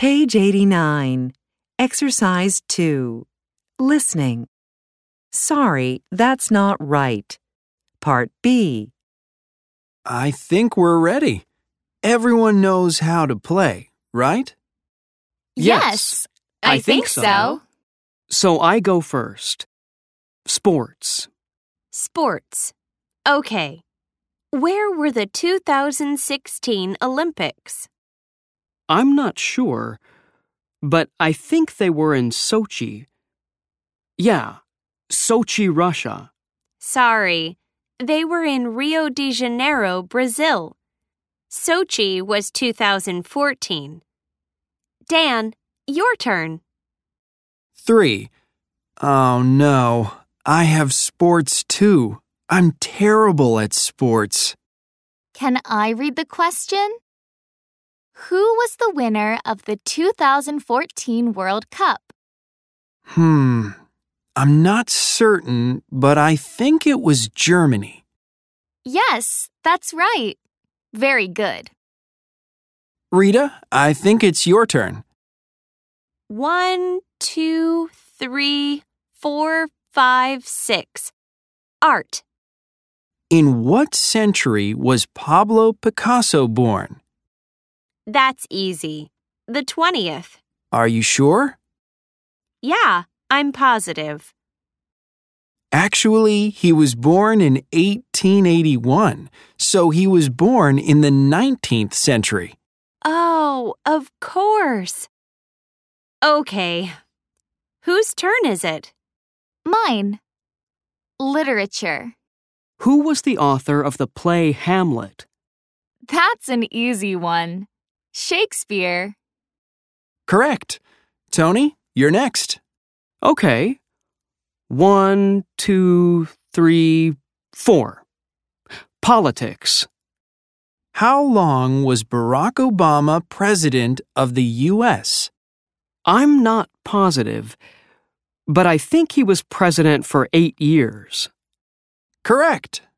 Page 89. Exercise 2. Listening. Sorry, that's not right. Part B. I think we're ready. Everyone knows how to play, right? Yes, I think so. So I go first. Sports. Sports. Okay. Where were the 2016 Olympics? I'm not sure, but I think they were in Sochi. Yeah, Sochi, Russia. Sorry, they were in Rio de Janeiro, Brazil. Sochi was 2014. Dan, your turn. 3. Oh no, I have sports too. I'm terrible at sports. Can I read the question? Who was the winner of the 2014 World Cup? I'm not certain, but I think it was Germany. Yes, that's right. Very good. Rita, I think it's your turn. 1, 2, 3, 4, 5, 6. Art. In what century was Pablo Picasso born? That's easy. The 20th. Are you sure? Yeah, I'm positive. Actually, he was born in 1881, so he was born in the 19th century. Oh, of course. Okay. Whose turn is it? Mine. Literature. Who was the author of the play Hamlet? That's an easy one. Shakespeare. Correct. Tony, you're next. Okay. 1, 2, 3, 4. Politics. How long was Barack Obama president of the U.S.? I'm not positive, but I think he was president for 8 years. Correct.